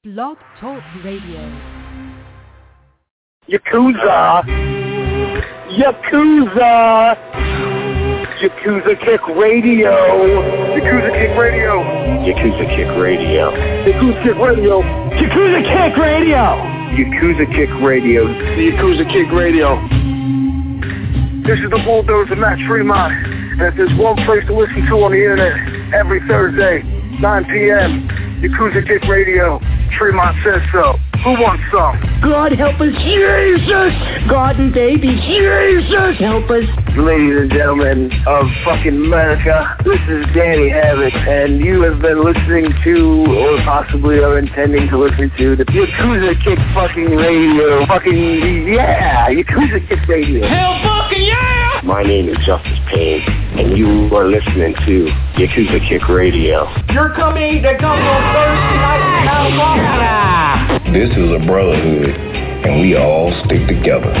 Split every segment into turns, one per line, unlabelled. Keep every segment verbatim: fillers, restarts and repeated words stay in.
Blog Talk Radio.
Yakuza! Yakuza! Yakuza Kick Radio! Yakuza Kick Radio! Yakuza Kick Radio! Yakuza Kick Radio! Yakuza Kick Radio! Yakuza Kick Radio! The Yakuza Kick Radio! This is the Bulldozer Matt Tremont, and if there's one place to listen to on the internet every Thursday, nine p.m., Yakuza Kick Radio. Tremont says so. Who wants some?
God help us, Jesus! God and baby, Jesus help us!
Ladies and gentlemen of fucking America, this is Danny Havoc, and you have been listening to, or possibly are intending to listen to, the Yakuza Kick fucking radio. Fucking, yeah! Yakuza Kick Radio.
Hell fucking yeah!
My name is Justice Payne, and you are listening to Yakuza Kick Radio.
You're coming to come on Thursday night in California!
This is a brotherhood, and we all stick together.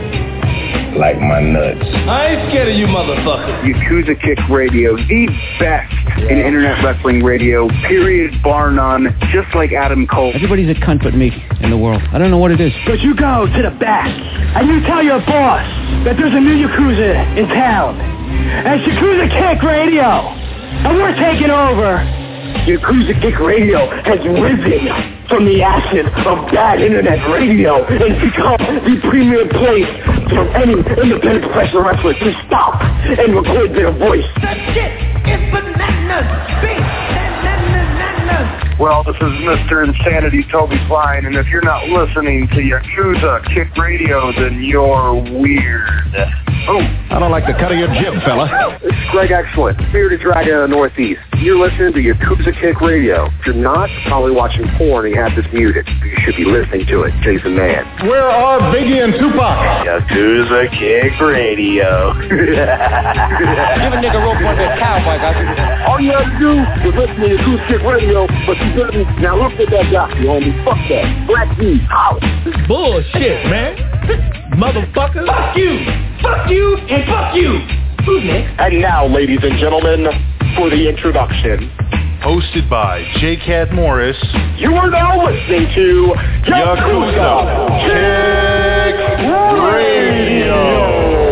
Like my nuts.
I ain't scared of you motherfuckers.
Yakuza Kick Radio, the best in internet wrestling radio, period, bar none, just like Adam Cole.
Everybody's a cunt but me in the world. I don't know what it is.
But you go to the back, and you tell your boss that there's a new Yakuza in town. And it's Yakuza Kick Radio, and we're taking over. Yakuza Kick Radio has risen from the ashes of bad internet radio and become the premier place for any independent professional wrestler to stop and record their voice.
That shit is bananas! Big bananas!
Well, this is Mister Insanity Toby Klein, and if you're not listening to Yakuza Kick Radio, then you're weird.
Oh, I don't like the cut of your jib, fella.
This is Greg Excellent, Bearded Dragon of the Northeast. You're listening to Yakuza Kick Radio. If you're not, probably watching porn and you have this muted. You should be listening to it. Jason Mann.
Where are Biggie and Tupac?
Yakuza Kick Radio.
Give a nigga rope on that cowboy, guys.
All you have to do is listen to Yakuza Kick Radio, but you didn't. Now look at that guy, you homie. Fuck that. Black D, holla.
Bullshit, man. Motherfucker. Fuck you. Fuck you and fuck you. Who's next?
And now, ladies and gentlemen, for the introduction.
Hosted by J. Cat Morris.
You are now listening to Yakuza Kick Radio.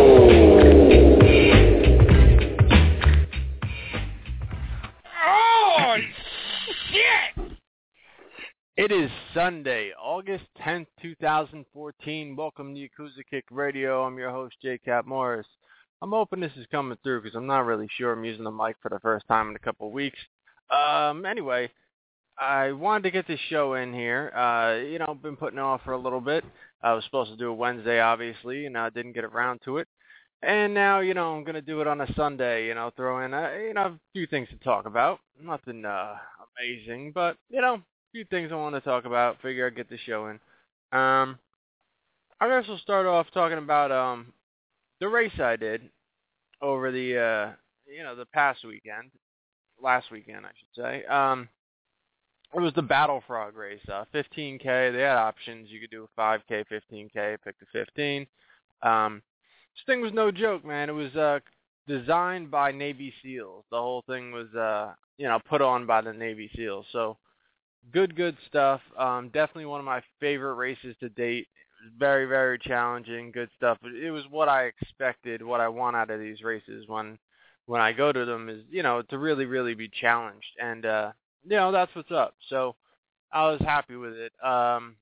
Oh, shit! It is Sunday, August tenth, twenty fourteen. Welcome to Yakuza Kick Radio. I'm your host, J. Cat Morris. I'm hoping this is coming through because I'm not really sure. I'm using the mic for the first time in a couple of weeks. Um, anyway, I wanted to get this show in here. Uh, you know, been putting it off for a little bit. I was supposed to do it Wednesday, obviously, and I didn't get around to it. And now, you know, I'm going to do it on a Sunday, you know, throw in, a, you know, a few things to talk about. Nothing uh, amazing, but, you know, a few things I want to talk about. Figure I'd get the show in. Um, I guess we'll start off talking about um, the race I did over the, uh, you know, the past weekend. Last weekend, I should say. Um, it was the Battle Frog race, uh, fifteen K. They had options. You could do a five K, fifteen K, pick the fifteen. Um, this thing was no joke, man. It was uh, designed by Navy SEALs. The whole thing was, uh, you know, put on by the Navy SEALs. So good, good stuff. Um, definitely one of my favorite races to date. It was very, very challenging, good stuff. It was what I expected, what I want out of these races when when I go to them is, you know, to really, really be challenged. And, uh, you know, that's what's up. So I was happy with it. Um,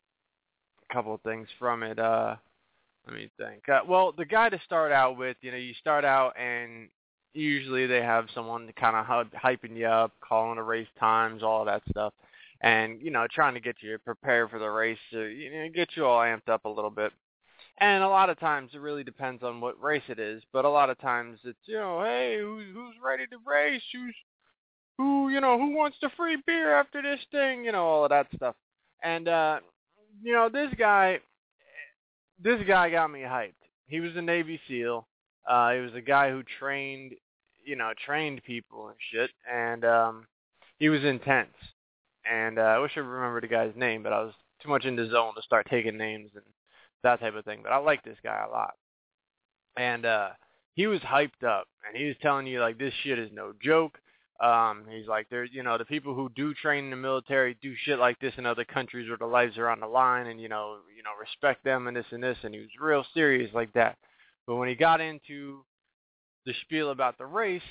a couple of things from it. Uh, let me think. Uh, well, the guy to start out with, you know, you start out and usually they have someone kind of hyping you up, calling the race times, all that stuff. And, you know, trying to get you prepared for the race to, you know, get you all amped up a little bit. And a lot of times it really depends on what race it is, but a lot of times it's, you know, hey, who's, who's ready to race? Who's, who, you know, who wants the free beer after this thing? You know, all of that stuff. And, uh, you know, this guy, this guy got me hyped. He was a Navy SEAL. Uh, he was a guy who trained, you know, trained people and shit. And um, he was intense. And uh, I wish I remembered the guy's name, but I was too much in the zone to start taking names and that type of thing. But I like this guy a lot. And uh, he was hyped up, and he was telling you, like, this shit is no joke. Um, he's like, there's, you know, the people who do train in the military do shit like this in other countries where the lives are on the line, and you know, you know, respect them and this and this. And he was real serious like that. But when he got into the spiel about the race,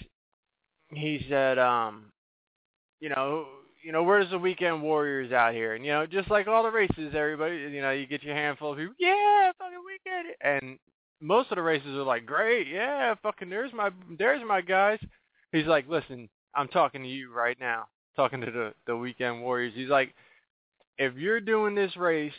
he said, um, you know, you know, where's the weekend warriors out here? And you know, just like all the races, everybody, you know, you get your handful of people, yeah, fucking weekend, and most of the races are like, great, yeah, fucking, there's my, there's my guys. He's like, listen, I'm talking to you right now, talking to the, the weekend warriors. He's like, if you're doing this race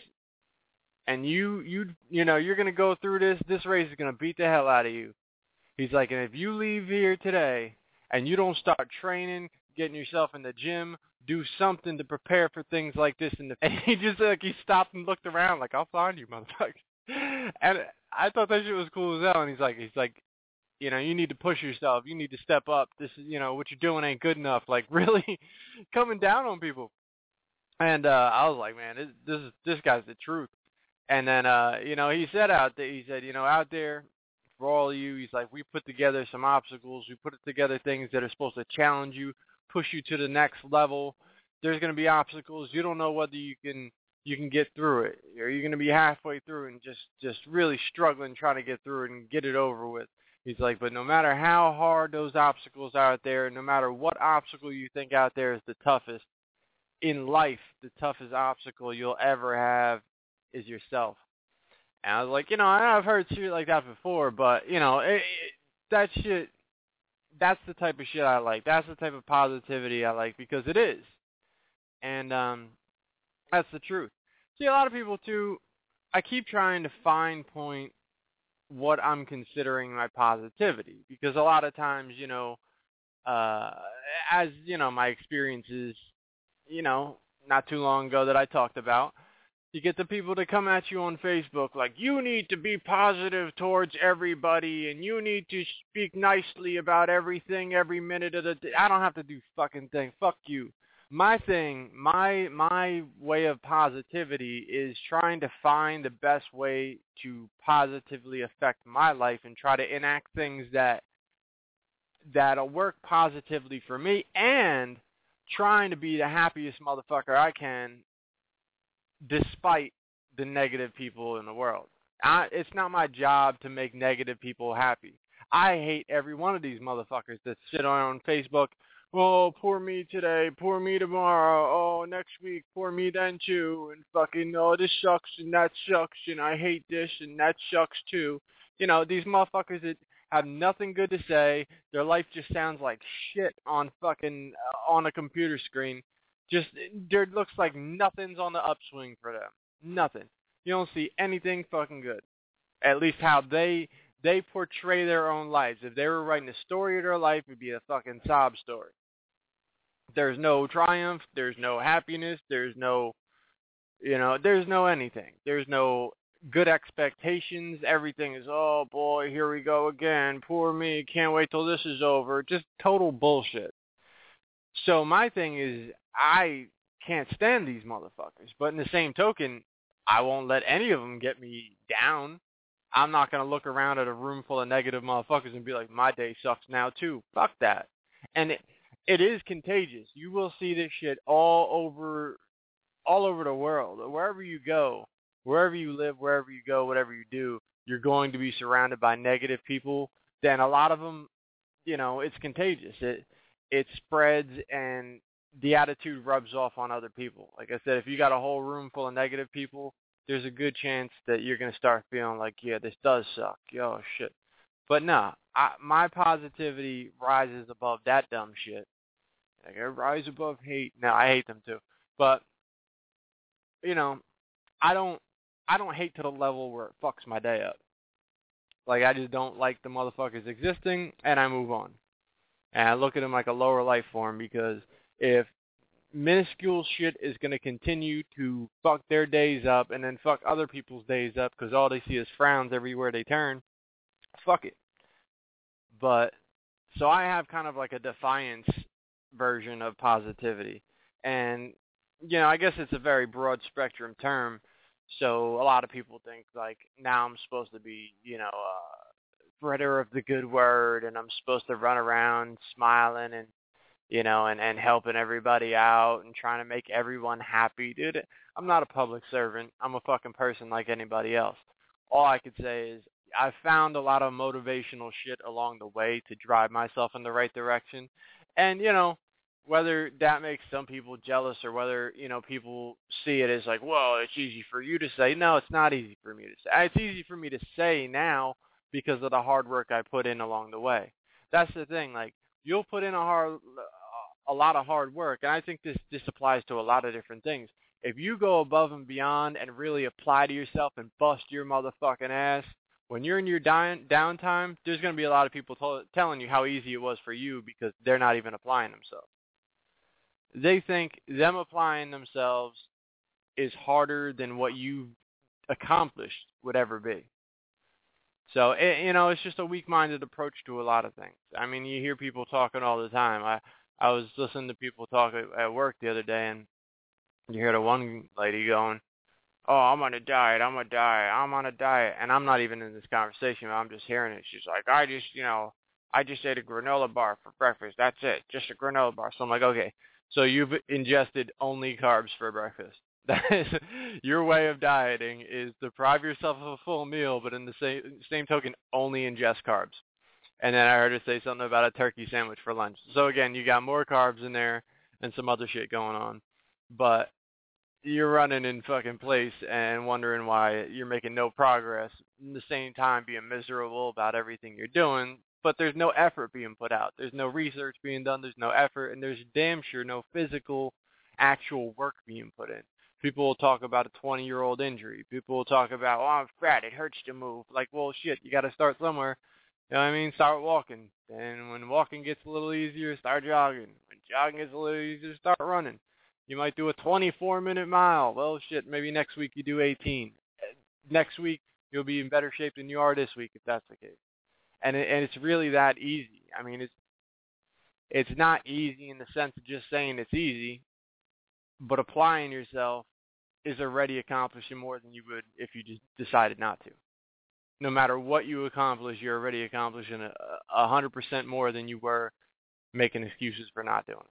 and you, you, you know, you're going to go through this, this race is going to beat the hell out of you. He's like, and if you leave here today and you don't start training, getting yourself in the gym, do something to prepare for things like this in the, and he just like, he stopped and looked around like, I'll find you, motherfucker. And I thought that shit was cool as hell. And he's like, he's like, you know, you need to push yourself. You need to step up. This is, you know, what you're doing ain't good enough. Like, really coming down on people. And uh, I was like, man, this, this is this guy's the truth. And then, uh, you know, he said out there, he said, you know, out there for all of you, he's like, we put together some obstacles. We put together things that are supposed to challenge you, push you to the next level. There's going to be obstacles. You don't know whether you can you can get through it, or you're going to be halfway through and just just really struggling trying to get through it and get it over with. He's like, but no matter how hard those obstacles are out there, no matter what obstacle you think out there is the toughest, in life, the toughest obstacle you'll ever have is yourself. And I was like, you know, I've heard shit like that before, but, you know, it, it, that shit, that's the type of shit I like. That's the type of positivity I like, because it is. And um, that's the truth. See, a lot of people, too, I keep trying to fine point what I'm considering my positivity, because a lot of times, you know, uh, as, you know, my experiences, you know, not too long ago that I talked about, you get the people to come at you on Facebook like, you need to be positive towards everybody, and you need to speak nicely about everything every minute of the day. I don't have to do fucking thing. Fuck you. My thing, my my way of positivity is trying to find the best way to positively affect my life and try to enact things that that'll work positively for me, and trying to be the happiest motherfucker I can despite the negative people in the world. I, it's not my job to make negative people happy. I hate every one of these motherfuckers that sit on Facebook. Oh, poor me today, poor me tomorrow, oh, next week, poor me then too, and fucking, oh, this sucks and that sucks, and I hate this and that sucks too. You know, these motherfuckers that have nothing good to say, their life just sounds like shit on fucking, uh, on a computer screen. Just, there looks like nothing's on the upswing for them. Nothing. You don't see anything fucking good. At least how they, they portray their own lives. If they were writing a story of their life, it'd be a fucking sob story. There's no triumph, there's no happiness, there's no, you know, there's no anything. There's no good expectations. Everything is, oh boy, here we go again. Poor me, can't wait till this is over. Just total bullshit. So my thing is, I can't stand these motherfuckers. But in the same token, I won't let any of them get me down. I'm not going to look around at a room full of negative motherfuckers and be like, my day sucks now too. Fuck that. And it, it is contagious. You will see this shit all over all over the world. Wherever you go, wherever you live, wherever you go, whatever you do, you're going to be surrounded by negative people. Then a lot of them, you know, it's contagious. It it spreads, and the attitude rubs off on other people. Like I said, if you got a whole room full of negative people, there's a good chance that you're going to start feeling like, yeah, this does suck. Yo, shit. But nah, I, my positivity rises above that dumb shit. Like, I rise above hate. No, I hate them too. But, you know, I don't, I don't hate to the level where it fucks my day up. Like, I just don't like the motherfuckers existing, and I move on. And I look at them like a lower life form, because if minuscule shit is going to continue to fuck their days up and then fuck other people's days up because all they see is frowns everywhere they turn, fuck it. But, so I have kind of like a defiance version of positivity. And, you know, I guess it's a very broad spectrum term. So a lot of people think, like, now I'm supposed to be, you know, a spreader of the good word, and I'm supposed to run around smiling and, you know, and, and helping everybody out and trying to make everyone happy. Dude, I'm not a public servant. I'm a fucking person like anybody else. All I could say is I've found a lot of motivational shit along the way to drive myself in the right direction. And, you know, whether that makes some people jealous or whether, you know, people see it as like, well, it's easy for you to say. No, it's not easy for me to say. It's easy for me to say now because of the hard work I put in along the way. That's the thing. Like, you'll put in a hard, a lot of hard work, and I think this, this applies to a lot of different things. If you go above and beyond and really apply to yourself and bust your motherfucking ass, when you're in your down, downtime, there's going to be a lot of people t- telling you how easy it was for you because they're not even applying themselves. They think them applying themselves is harder than what you've accomplished would ever be. So, it, you know, it's just a weak-minded approach to a lot of things. I mean, you hear people talking all the time. I, I was listening to people talk at, at work the other day, and you hear the one lady going, oh, I'm on a diet, I'm on a diet, I'm on a diet. And I'm not even in this conversation, I'm just hearing it. She's like, I just, you know, I just ate a granola bar for breakfast. That's it, just a granola bar. So I'm like, okay, so you've ingested only carbs for breakfast. That is, your way of dieting is deprive yourself of a full meal, but in the same same token, only ingest carbs. And then I heard her say something about a turkey sandwich for lunch. So again, you got more carbs in there and some other shit going on. But you're running in fucking place and wondering why you're making no progress. At the same time, being miserable about everything you're doing, but there's no effort being put out. There's no research being done. There's no effort, and there's damn sure no physical, actual work being put in. People will talk about a twenty-year-old injury. People will talk about, oh, I'm fat, it hurts to move. Like, well, shit, you got to start somewhere. You know what I mean? Start walking. And when walking gets a little easier, start jogging. When jogging gets a little easier, start running. You might do a twenty-four minute mile. Well, shit, maybe next week you do eighteen. Next week, you'll be in better shape than you are this week if that's the case. And it, and it's really that easy. I mean, it's it's not easy in the sense of just saying it's easy, but applying yourself is already accomplishing more than you would if you just decided not to. No matter what you accomplish, you're already accomplishing a, a hundred percent more than you were making excuses for not doing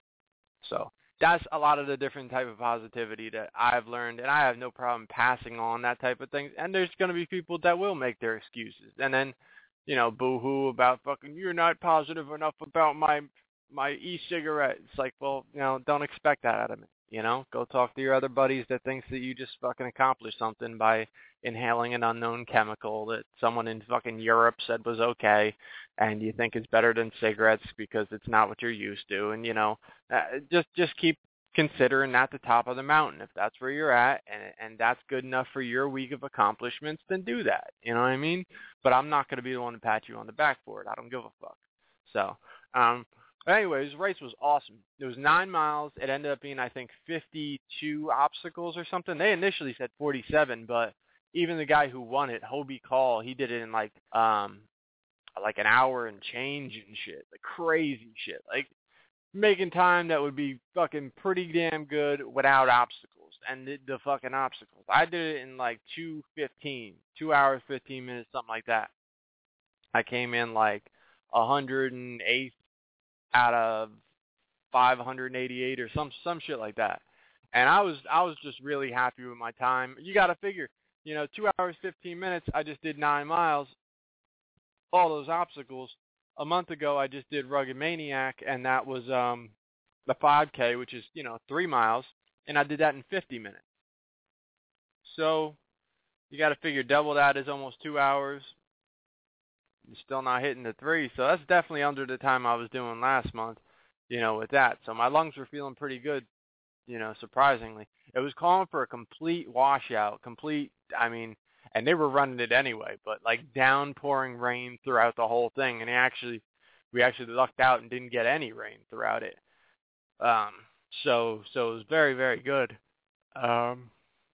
it. So that's a lot of the different type of positivity that I've learned, and I have no problem passing on that type of thing. And there's going to be people that will make their excuses, and then, you know, boo-hoo about fucking, you're not positive enough about my my e-cigarette. It's like, well, you know, don't expect that out of me. You know, go talk to your other buddies that thinks that you just fucking accomplished something by inhaling an unknown chemical that someone in fucking Europe said was okay, and you think it's better than cigarettes because it's not what you're used to. And, you know, uh, just just keep considering that the top of the mountain. If that's where you're at and, and that's good enough for your week of accomplishments, then do that. You know what I mean? But I'm not going to be the one to pat you on the back for it. I don't give a fuck. So, um... anyways, the race was awesome. It was nine miles. It ended up being, I think, fifty-two obstacles or something. They initially said forty-seven, but even the guy who won it, Hobie Call, he did it in like um like an hour and change and shit. Like crazy shit. Like making time that would be fucking pretty damn good without obstacles. And the, the fucking obstacles. I did it in like two fifteen, two hours, fifteen minutes, something like that. I came in like one hundred eighth out of five hundred eighty-eight or some some shit like that. And I was I was just really happy with my time. You got to figure, you know, two hours, fifteen minutes, I just did nine miles, all those obstacles. A month ago, I just did Rugged Maniac, and that was um, the five K, which is, you know, three miles, and I did that in fifty minutes. So you got to figure double that is almost two hours. You're still not hitting the three, so that's definitely under the time I was doing last month, you know, with that. So my lungs were feeling pretty good, you know, surprisingly. It was calling for a complete washout, complete, I mean, and they were running it anyway, but like downpouring rain throughout the whole thing, and actually, we actually lucked out and didn't get any rain throughout it. Um, so, so it was very, very good. Um,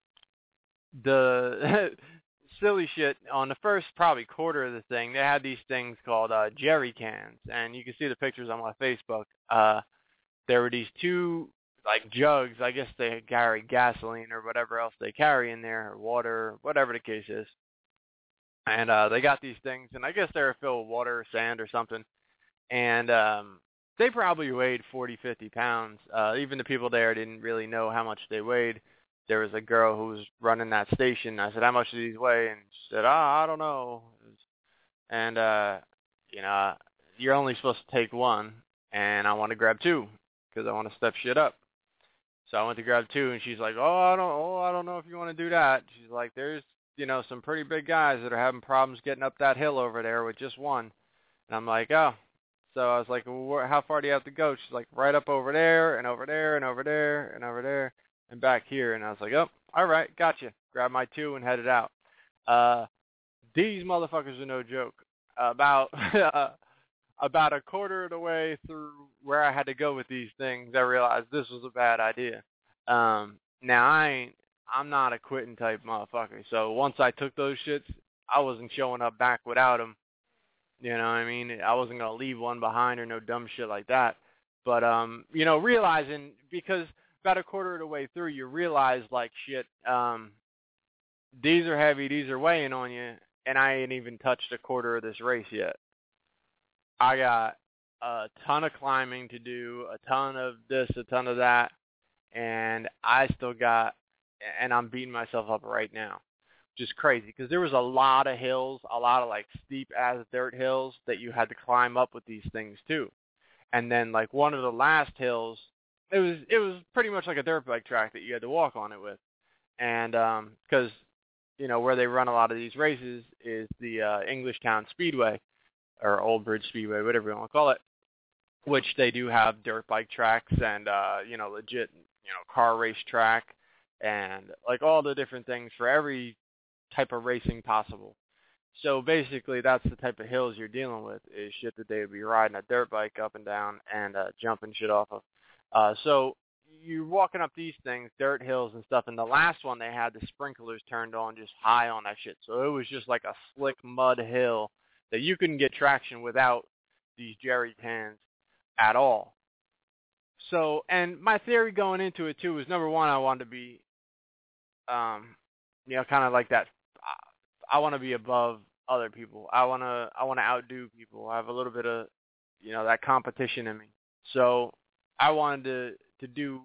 the... silly shit, on the first probably quarter of the thing, they had these things called uh, jerry cans, and you can see the pictures on my Facebook. Uh, there were these two, like, jugs. I guess they carry gasoline or whatever else they carry in there, or water, whatever the case is. And uh, they got these things, and I guess they were filled with water or sand or something. And um, they probably weighed forty, fifty pounds. Uh, even the people there didn't really know how much they weighed. There was a girl who was running that station. I said, how much do these weigh? And she said, oh, I don't know. And, uh, you know, you're only supposed to take one, and I want to grab two because I want to step shit up. So I went to grab two, and she's like, oh, I don't, oh, I don't know if you want to do that. She's like, there's, you know, some pretty big guys that are having problems getting up that hill over there with just one. And I'm like, oh. So I was like, well, how far do you have to go? She's like, right up over there and over there and over there and over there and back here. And I was like, oh, all right, gotcha. Grab my two and headed out. Uh, these motherfuckers are no joke. About about a quarter of the way through where I had to go with these things, I realized this was a bad idea. Um, now, I ain't, I'm not a quitting type motherfucker. So once I took those shits, I wasn't showing up back without them. You know what I mean? I wasn't going to leave one behind or no dumb shit like that. But, um, you know, realizing, because about a quarter of the way through, you realize, like, shit, um, these are heavy, these are weighing on you, and I ain't even touched a quarter of this race yet. I got a ton of climbing to do, a ton of this, a ton of that, and I still got, and I'm beating myself up right now. Just crazy, because there was a lot of hills, a lot of like steep as dirt hills that you had to climb up with these things too. And then like one of the last hills, it was it was pretty much like a dirt bike track that you had to walk on it with. And um, because you know where they run a lot of these races is the uh, Englishtown Speedway or Old Bridge Speedway, whatever you want to call it, which they do have dirt bike tracks and uh, you know legit you know car race track and like all the different things for every type of racing possible. So basically that's the type of hills you're dealing with is shit that they would be riding a dirt bike up and down and uh, jumping shit off of. Uh, so you're walking up these things, dirt hills and stuff, and the last one they had the sprinklers turned on just high on that shit. So it was just like a slick mud hill that you couldn't get traction without these jerry cans at all. So, and my theory going into it too was, number one, I wanted to be, um, you know, kind of like that. I want to be above other people. I want to I want to outdo people. I have a little bit of, you know, that competition in me. So I wanted to, to do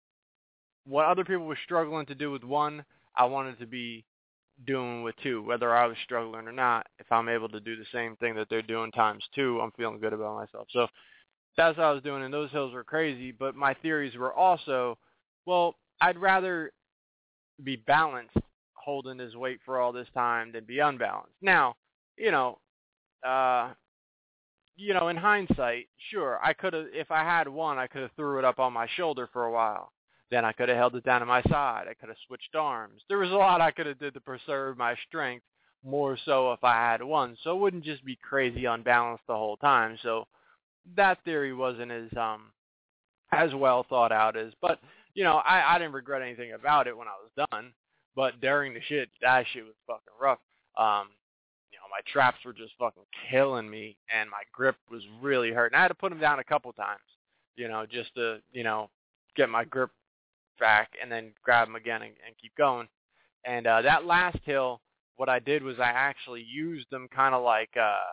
what other people were struggling to do with one, I wanted to be doing with two, whether I was struggling or not. If I'm able to do the same thing that they're doing times two, I'm feeling good about myself. So that's what I was doing, and those hills were crazy. But my theories were also, well, I'd rather be balanced holding his weight for all this time than be unbalanced. Now, you know, uh, you know, in hindsight, sure, I could have, if I had one, I could have threw it up on my shoulder for a while. Then I could have held it down to my side. I could have switched arms. There was a lot I could have did to preserve my strength, more so if I had one. So it wouldn't just be crazy unbalanced the whole time. So that theory wasn't as um as well thought out as, but, you know, I, I didn't regret anything about it when I was done. But during the shit, that shit was fucking rough. Um, you know, my traps were just fucking killing me, and my grip was really hurting. I had to put them down a couple times, you know, just to, you know, get my grip back and then grab them again and, and keep going. And uh, that last hill, what I did was I actually used them kind of like, uh,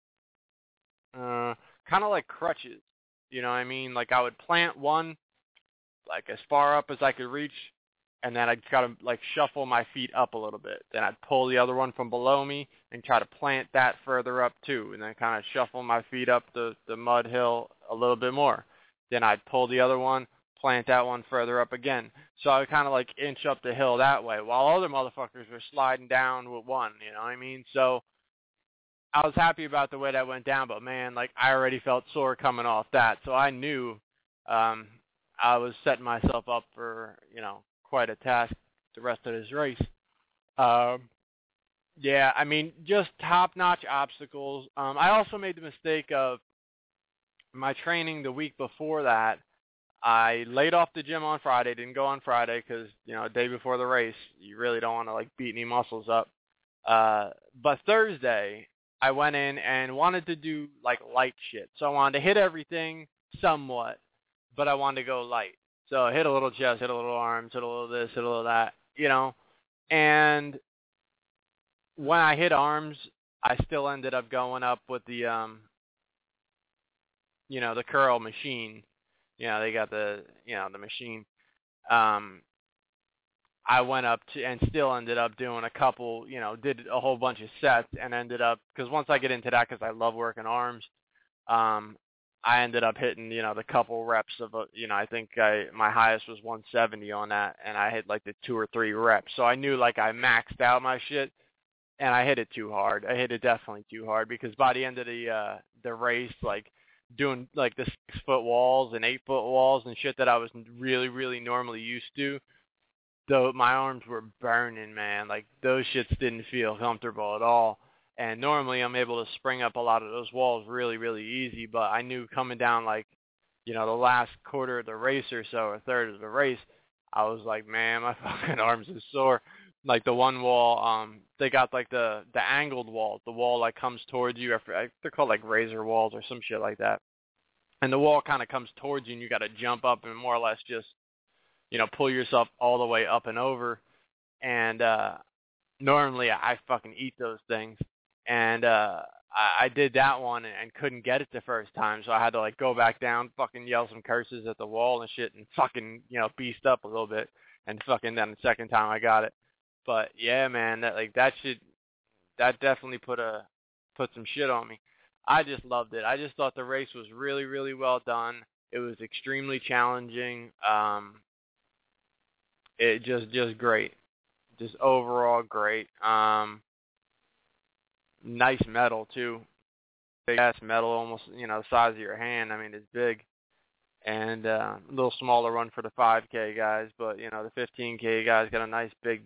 uh, kind of like crutches. You know what I mean? Like I would plant one, like as far up as I could reach, and then I'd try to like shuffle my feet up a little bit. Then I'd pull the other one from below me and try to plant that further up too, and then kind of shuffle my feet up the, the mud hill a little bit more. Then I'd pull the other one, plant that one further up again. So I would kind of like inch up the hill that way, while other motherfuckers were sliding down with one, you know what I mean? So I was happy about the way that went down, but man, like I already felt sore coming off that. So I knew um, I was setting myself up for, you know, quite a task the rest of this race. Um, yeah, I mean, just top-notch obstacles. Um, I also made the mistake of my training the week before that. I laid off the gym on Friday, didn't go on Friday because, you know, a day before the race, you really don't want to, like, beat any muscles up. Uh, but Thursday, I went in and wanted to do, like, light shit. So I wanted to hit everything somewhat, but I wanted to go light. So hit a little chest, hit a little arms, hit a little this, hit a little that, you know. And when I hit arms, I still ended up going up with the um, you know, the curl machine. You know, they got the, you know, the machine. Um, I went up to and still ended up doing a couple, you know, did a whole bunch of sets and ended up, because once I get into that, because I love working arms, um, I ended up hitting, you know, the couple reps of, a, you know, I think I, my highest was one seventy on that, and I hit like the two or three reps. So I knew like I maxed out my shit, and I hit it too hard. I hit it definitely too hard, because by the end of the uh, the race, like doing like the six foot walls and eight foot walls and shit that I was really, really normally used to, though my arms were burning, man. Like those shits didn't feel comfortable at all. And normally I'm able to spring up a lot of those walls really, really easy, but I knew coming down like, you know, the last quarter of the race or so, or third of the race, I was like, man, my fucking arms are sore. Like the one wall, um, they got like the, the angled wall, the wall like comes towards you. After, they're called like razor walls or some shit like that. And the wall kind of comes towards you and you got to jump up and more or less just, you know, pull yourself all the way up and over. And uh, normally I fucking eat those things. And uh, I, I did that one and, and couldn't get it the first time, so I had to like go back down, fucking yell some curses at the wall and shit, and fucking, you know, beast up a little bit, and fucking then the second time I got it. But yeah, man, that like that shit, that definitely put a put some shit on me. I just loved it. I just thought the race was really, really well done. It was extremely challenging. Um, it just just great, just overall great. Um. Nice medal too, big ass medal, almost, you know, the size of your hand. I mean, it's big, and uh, a little smaller one for the five K guys, but you know, the fifteen K guys got a nice big,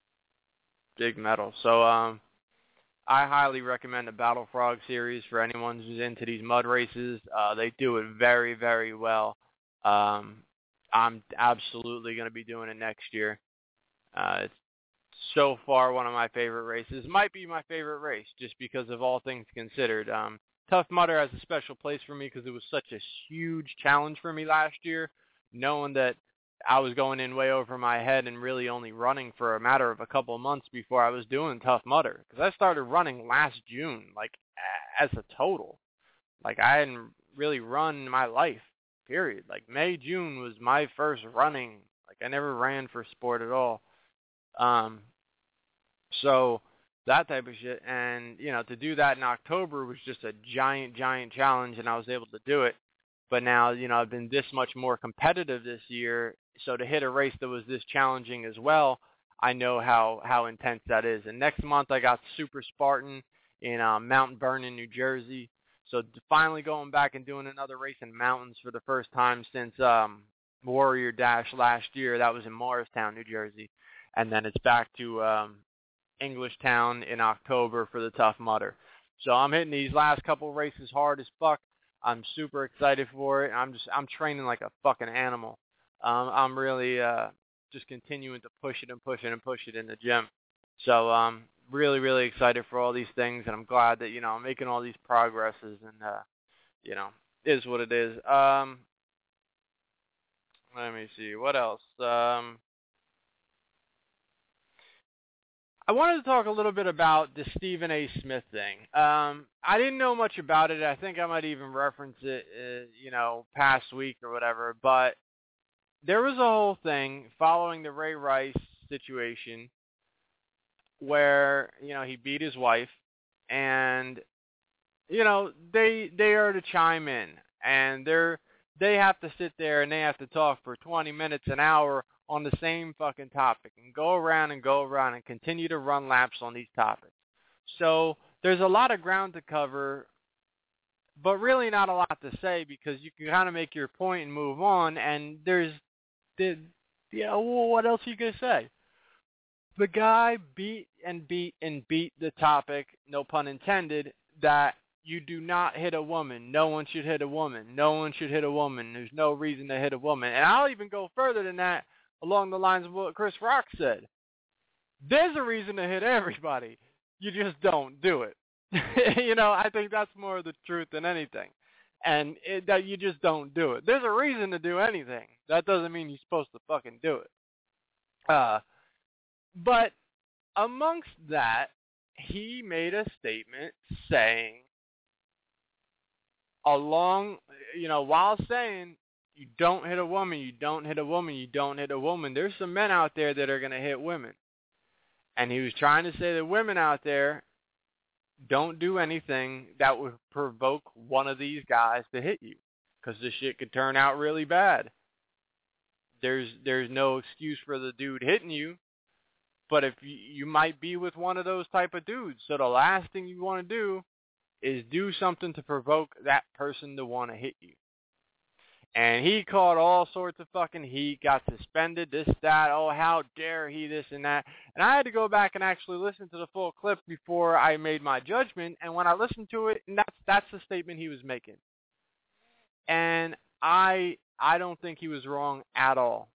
big medal. So um, I highly recommend the Battle Frog series for anyone who's into these mud races. Uh, they do it very, very well. Um, I'm absolutely going to be doing it next year. Uh, it's so far one of my favorite races. Might be my favorite race just because of all things considered. Um, Tough Mudder has a special place for me because it was such a huge challenge for me last year, knowing that I was going in way over my head and really only running for a matter of a couple of months before I was doing Tough Mudder. Because I started running last June, like, as a total. Like, I hadn't really run in my life, period. Like, May, June was my first running. Like, I never ran for sport at all. Um, so that type of shit, and, you know, to do that in October was just a giant, giant challenge, and I was able to do it. But now, you know, I've been this much more competitive this year, so to hit a race that was this challenging as well, I know how, how intense that is. And next month I got Super Spartan in uh, Mount Vernon, New Jersey. So finally going back and doing another race in mountains for the first time since um, Warrior Dash last year. That was in Morristown, New Jersey. And then it's back to um, Englishtown in October for the Tough Mudder. So I'm hitting these last couple races hard as fuck. I'm super excited for it. I'm just I'm training like a fucking animal. Um, I'm really uh, just continuing to push it and push it and push it in the gym. So um, really, really excited for all these things, and I'm glad that, you know, I'm making all these progresses, and uh, you know, it is what it is. Um, let me see what else. Um, I wanted to talk a little bit about the Stephen A. Smith thing. Um, I didn't know much about it. I think I might even reference it, uh, you know, past week or whatever. But there was a whole thing following the Ray Rice situation where, you know, he beat his wife, and, you know, they they are to chime in, and they're they have to sit there and they have to talk for twenty minutes, an hour on the same fucking topic, and go around and go around and continue to run laps on these topics. So there's a lot of ground to cover, but really not a lot to say, because you can kind of make your point and move on, and there's, the, yeah, well, what else are you going to say? The guy beat and beat and beat the topic, no pun intended, that you do not hit a woman. No one should hit a woman. No one should hit a woman. There's no reason to hit a woman. And I'll even go further than that, along the lines of what Chris Rock said. There's a reason to hit everybody. You just don't do it. You know, I think that's more the truth than anything. And it, that you just don't do it. There's a reason to do anything. That doesn't mean you're supposed to fucking do it. Uh, but amongst that, he made a statement saying, along, you know, while saying you don't hit a woman, you don't hit a woman, you don't hit a woman, there's some men out there that are going to hit women. And he was trying to say that women out there don't do anything that would provoke one of these guys to hit you, because this shit could turn out really bad. There's there's no excuse for the dude hitting you, but if you, you might be with one of those type of dudes, so the last thing you want to do is do something to provoke that person to want to hit you. And he caught all sorts of fucking heat, got suspended, this, that, oh, how dare he, this and that. And I had to go back and actually listen to the full clip before I made my judgment. And when I listened to it, and that's that's the statement he was making. And I I don't think he was wrong at all.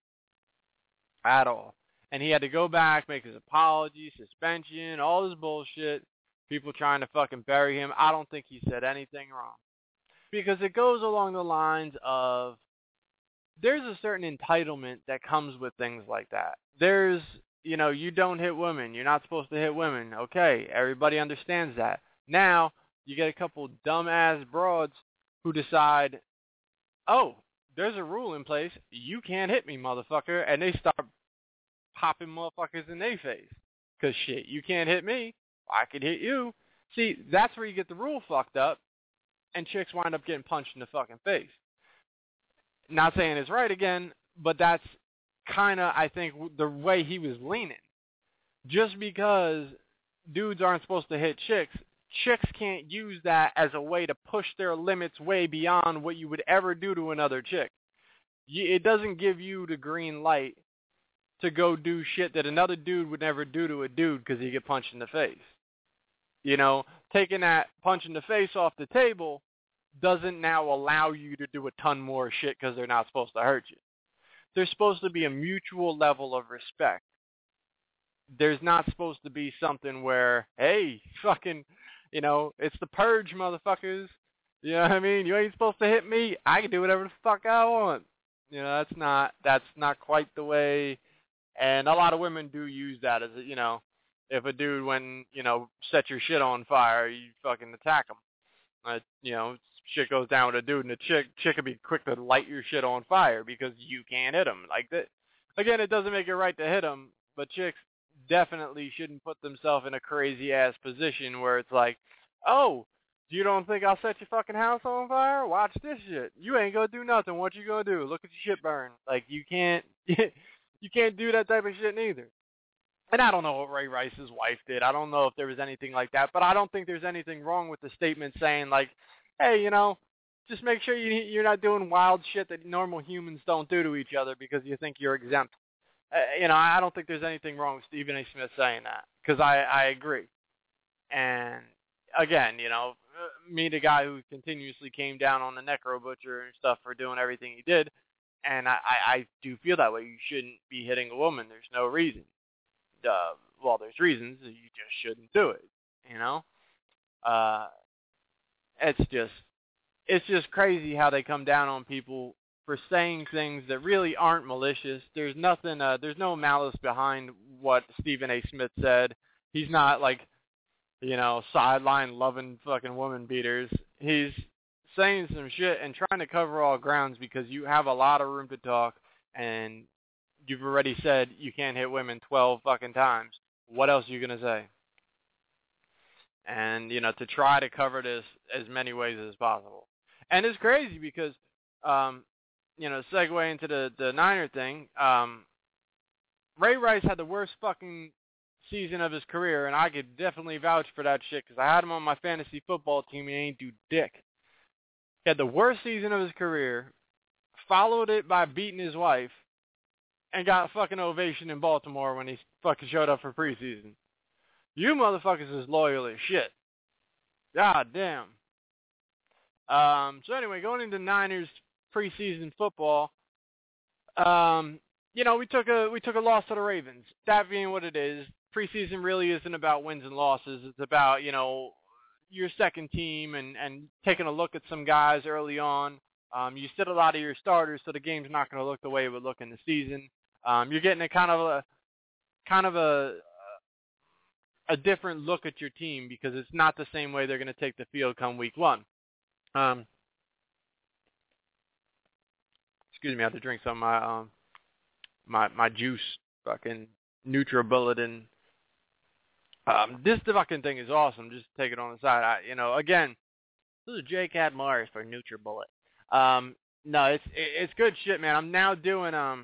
At all. And he had to go back, make his apology, suspension, all this bullshit. People trying to fucking bury him. I don't think he said anything wrong. Because it goes along the lines of there's a certain entitlement that comes with things like that. There's, you know, you don't hit women. You're not supposed to hit women. Okay, everybody understands that. Now, you get a couple dumbass broads who decide, oh, there's a rule in place. You can't hit me, motherfucker. And they start popping motherfuckers in their face. Because, shit, you can't hit me. I could hit you. See, that's where you get the rule fucked up. And chicks wind up getting punched in the fucking face. Not saying it's right again, but that's kind of, I think, the way he was leaning. Just because dudes aren't supposed to hit chicks, chicks can't use that as a way to push their limits way beyond what you would ever do to another chick. It doesn't give you the green light to go do shit that another dude would never do to a dude because he get punched in the face. You know, taking that punch in the face off the table doesn't now allow you to do a ton more shit because they're not supposed to hurt you. There's supposed to be a mutual level of respect. There's not supposed to be something where, hey, fucking, you know, it's the purge, motherfuckers. You know what I mean? You ain't supposed to hit me. I can do whatever the fuck I want. You know, that's not, that's not quite the way. And a lot of women do use that as, a, you know, if a dude, when, you know, set your shit on fire, you fucking attack him. Uh, you know, shit goes down with a dude, and the chick chick will be quick to light your shit on fire because you can't hit him. Like that. Again, it doesn't make it right to hit him, but chicks definitely shouldn't put themselves in a crazy-ass position where it's like, oh, you don't think I'll set your fucking house on fire? Watch this shit. You ain't gonna do nothing. What you gonna do? Look at your shit burn. Like, you can't, you can't do that type of shit neither. And I don't know what Ray Rice's wife did. I don't know if there was anything like that, but I don't think there's anything wrong with the statement saying, like, hey, you know, just make sure you, you're not doing wild shit that normal humans don't do to each other because you think you're exempt. Uh, you know, I don't think there's anything wrong with Stephen A. Smith saying that because I, I agree. And, again, you know, me, the guy who continuously came down on the Necro Butcher and stuff for doing everything he did, and I, I, I do feel that way. You shouldn't be hitting a woman. There's no reason. Uh, well, there's reasons. You just shouldn't do it, you know? Uh, it's just, it's just crazy how they come down on people for saying things that really aren't malicious. There's nothing, uh, there's no malice behind what Stephen A. Smith said. He's not like, you know, sideline loving fucking woman beaters. He's saying some shit and trying to cover all grounds because you have a lot of room to talk, and you've already said you can't hit women twelve fucking times. What else are you going to say? And, you know, to try to cover this as many ways as possible. And it's crazy because, um, you know, segue into the, the Niner thing, um, Ray Rice had the worst fucking season of his career, and I could definitely vouch for that shit because I had him on my fantasy football team and he ain't do dick. He had the worst season of his career, followed it by beating his wife, and got a fucking ovation in Baltimore when he fucking showed up for preseason. You motherfuckers is loyal as shit. God damn. Um, so anyway, going into Niners preseason football, um, you know, we took a we took a loss to the Ravens. That being what it is, preseason really isn't about wins and losses. It's about, you know, your second team and, and taking a look at some guys early on. Um, you sit a lot of your starters, so the game's not going to look the way it would look in the season. Um, you're getting a kind of a kind of a a different look at your team because it's not the same way they're going to take the field come week one. Um, Excuse me, I have to drink some of my um my my juice, fucking NutriBulletin. Um, this fucking thing is awesome. Just take it on the side. I, you know, again, this is J Cat Morris for NutriBullet. Um, no, it's it, it's good shit, man. I'm now doing um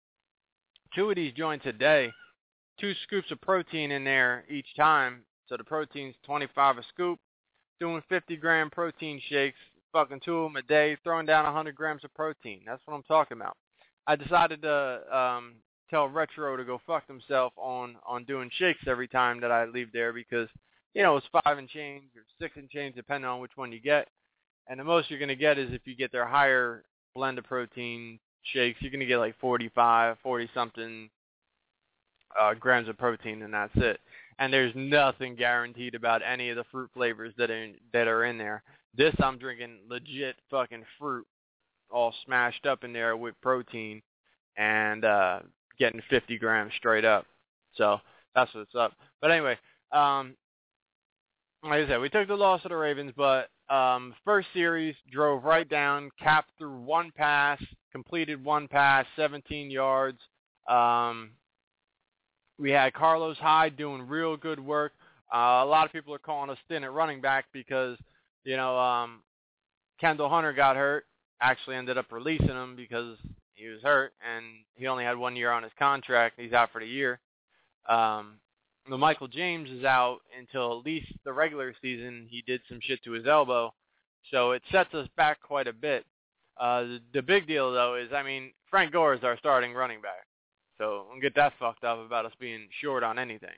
two of these joints a day, two scoops of protein in there each time. So the protein's twenty-five a scoop. Doing fifty gram protein shakes, fucking two of them a day, throwing down one hundred grams of protein. That's what I'm talking about. I decided to um, tell Retro to go fuck himself on, on doing shakes every time that I leave there because, you know, it's five and change or six and change depending on which one you get. And the most you're going to get is if you get their higher blend of protein shakes, you're going to get like forty-five, forty-something uh, grams of protein, and that's it. And there's nothing guaranteed about any of the fruit flavors that are in, that are in there. This, I'm drinking legit fucking fruit, all smashed up in there with protein, and uh, getting fifty grams straight up. So that's what's up. But anyway, um, like I said, we took the loss of the Ravens, but um, first series drove right down, capped through one pass, completed one pass, seventeen yards. Um, We had Carlos Hyde doing real good work. Uh, a lot of people are calling us thin at running back because, you know, um, Kendall Hunter got hurt. Actually ended up releasing him because he was hurt, and he only had one year on his contract. He's out for the year. Um, the Michael James is out until at least the regular season. He did some shit to his elbow, so it sets us back quite a bit. Uh, the, the big deal, though, is, I mean, Frank Gore is our starting running back. So don't get that fucked up about us being short on anything.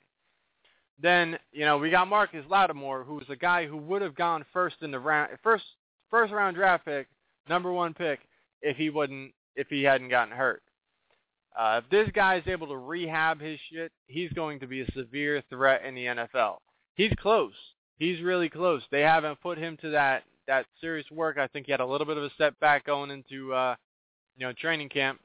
Then, you know, we got Marcus Lattimore, who's a guy who would have gone first in the round, first first round draft pick, number one pick, if he wouldn't, if he hadn't gotten hurt. Uh, if this guy is able to rehab his shit, he's going to be a severe threat in the N F L. He's close. He's really close. They haven't put him to that that serious work. I think he had a little bit of a setback going into, uh, you know, training camp.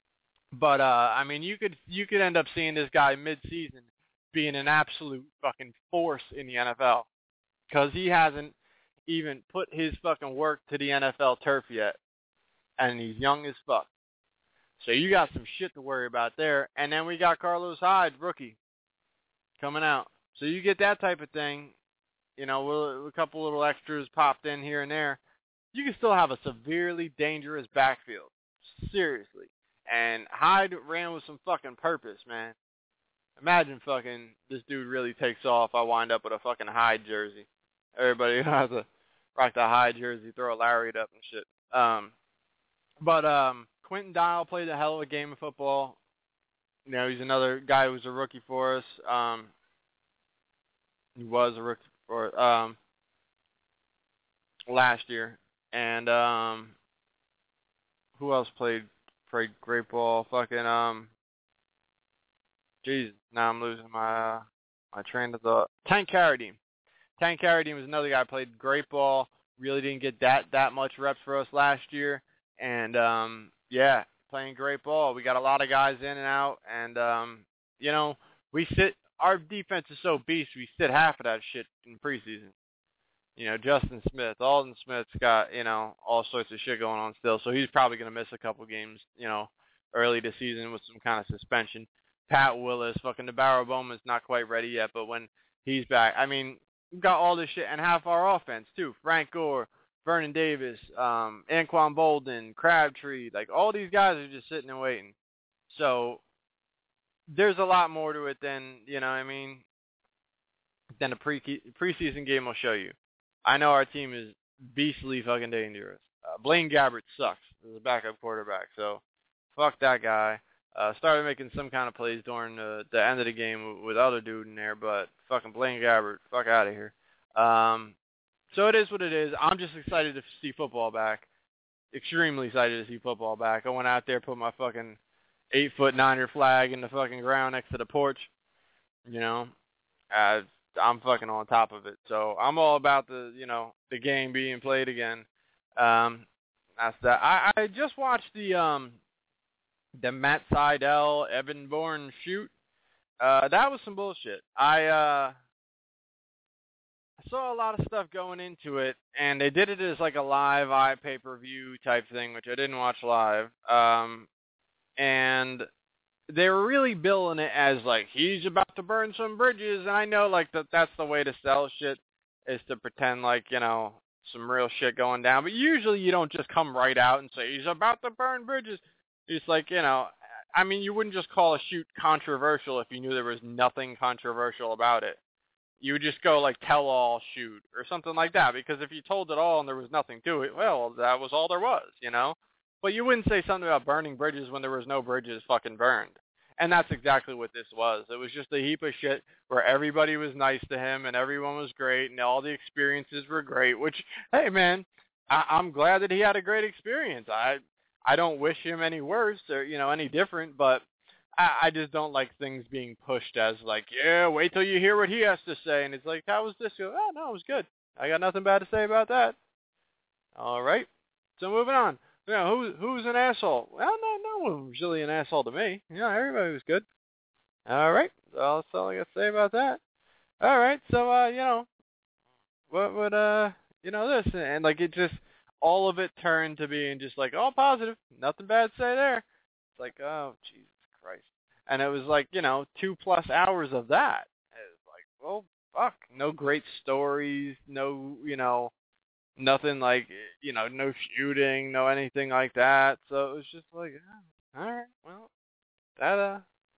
But uh, I mean, you could you could end up seeing this guy mid-season being an absolute fucking force in the N F L because he hasn't even put his fucking work to the N F L turf yet, and he's young as fuck. So you got some shit to worry about there. And then we got Carlos Hyde, rookie, coming out. So you get that type of thing. You know, with a couple little extras popped in here and there. You can still have a severely dangerous backfield. Seriously. And Hyde ran with some fucking purpose, man. Imagine fucking this dude really takes off. I wind up with a fucking Hyde jersey. Everybody has to rock the Hyde jersey, throw a lariat up and shit. Um, but um, Quentin Dial played a hell of a game of football. You know, he's another guy who's a rookie for us. Um, he was a rookie for um last year. And um, who else played? Played great ball, fucking um. Jeez, now I'm losing my uh, my train of thought. Tank Carradine, Tank Carradine was another guy who played great ball. Really didn't get that that much reps for us last year, and um, yeah, playing great ball. We got a lot of guys in and out, and um, you know, we sit. Our defense is so beast. We sit half of that shit in preseason. You know, Justin Smith, Alden Smith's got, you know, all sorts of shit going on still, so he's probably going to miss a couple games, you know, early this season with some kind of suspension. Pat Willis, fucking DeBarrow Bowman's not quite ready yet, but when he's back, I mean, we've got all this shit, and half our offense, too. Frank Gore, Vernon Davis, um, Anquan Bolden, Crabtree, like, all these guys are just sitting and waiting. So, there's a lot more to it than, you know what I mean, than a pre preseason game will show you. I know our team is beastly fucking dangerous. Uh, Blaine Gabbert sucks as a backup quarterback, so fuck that guy. Uh, started making some kind of plays during the, the end of the game with, with other dude in there, but fucking Blaine Gabbert, fuck out of here. Um, so it is what it is. I'm just excited to see football back. Extremely excited to see football back. I went out there, put my fucking eight foot niner flag in the fucking ground next to the porch. You know, uh, I'm fucking on top of it. So I'm all about the, you know, the game being played again. Um, that's that. I, I just watched the um the Matt Seidel, Evan Bourne shoot. Uh, that was some bullshit. I uh I saw a lot of stuff going into it, and they did it as like a live eye pay-per-view type thing, which I didn't watch live. Um, and they were really billing it as like, he's about to burn some bridges, and I know like that that's the way to sell shit, is to pretend like, you know, some real shit going down. But usually you don't just come right out and say, he's about to burn bridges. It's like, you know, I mean, you wouldn't just call a shoot controversial if you knew there was nothing controversial about it. You would just go like tell all shoot or something like that, because if you told it all and there was nothing to it, well, that was all there was, you know? But you wouldn't say something about burning bridges when there was no bridges fucking burned. And that's exactly what this was. It was just a heap of shit where everybody was nice to him and everyone was great and all the experiences were great, which, hey, man, I- I'm glad that he had a great experience. I I don't wish him any worse or, you know, any different, but I, I just don't like things being pushed as like, yeah, wait till you hear what he has to say. And it's like, how was this? Oh, no, it was good. I got nothing bad to say about that. All right. So moving on. You know, who, who's an asshole? Well, no, no one was really an asshole to me. You know, everybody was good. All right. So that's all I got to say about that. All right. So, uh, you know, what would, uh, you know, this, and like it just, all of it turned to being just like, all positive, nothing bad to say there. It's like, oh, Jesus Christ. And it was like, you know, two plus hours of that. It's like, well, fuck, no great stories, no, you know, nothing like, you know, no shooting, no anything like that. So it was just like, oh, all right, well, that, uh,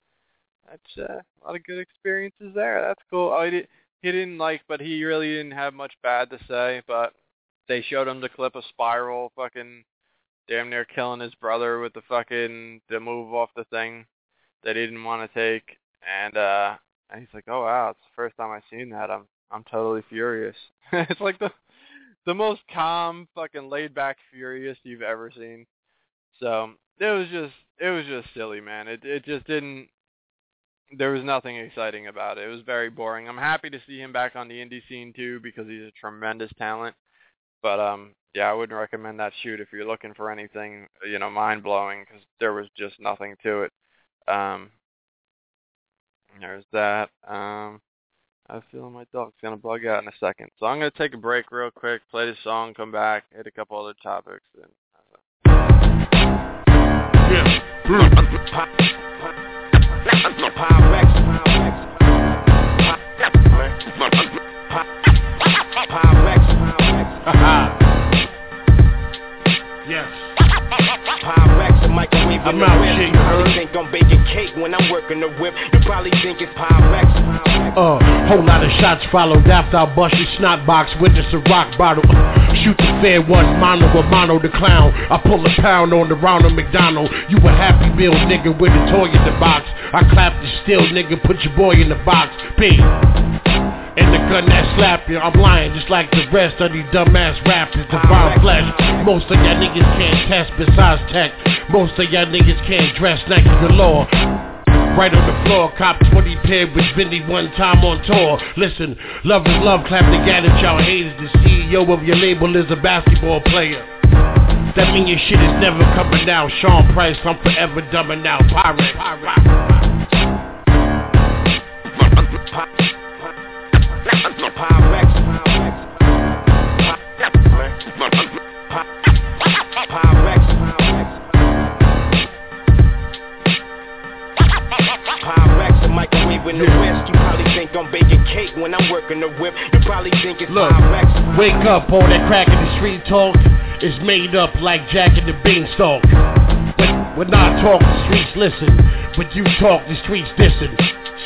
that's uh, a lot of good experiences there. That's cool. Oh, he, did, he didn't like, but he really didn't have much bad to say, but they showed him the clip of Spiral fucking damn near killing his brother with the fucking, the move off the thing that he didn't want to take. And, uh, and he's like, oh, wow, it's the first time I've seen that. I'm, I'm totally furious. It's like the, the most calm, fucking laid-back furious you've ever seen. So it was just, it was just silly, man. It, it just didn't. There was nothing exciting about it. It was very boring. I'm happy to see him back on the indie scene too, because he's a tremendous talent. But um, yeah, I wouldn't recommend that shoot if you're looking for anything, you know, mind-blowing, because there was just nothing to it. Um, there's that. Um. I feel my dog's going to bug out in a second. So I'm going to take a break real quick, play this song, come back, hit a couple other topics. And
yeah. Yes. I'm out shit, you heard?
Think I'm baking cake when I'm working the whip. You probably think it's Pyrex.
Uh, whole lot of shots followed after I bust your snot box. Witness a rock bottle. Shoot the fair one, mono or mono the clown. I pull a pound on the Ronald McDonald. You a Happy Meal nigga with a toy in the box. I clap the still nigga, put your boy in the box. P. And the gun that slap you, I'm lying just like the rest of these dumbass rappers. Divine flesh. Most of y'all niggas can't test besides tech. Most of y'all niggas can't dress Nike galore. Right on the floor, cop twenty pair with Vinny one time on tour. Listen, love is love, clap together, y'all haters. The C E O of your label is a basketball player. That mean your shit is never coming out. Sean Price, I'm forever dumbing out. Pirate, pirate.
In the West, you probably think I'm baking cake when I'm working the whip. You probably think it's
Look, wake up, all that crack in the street talk is made up like Jack and the Beanstalk. When, when I talk, the streets listen. When you talk, the streets listen.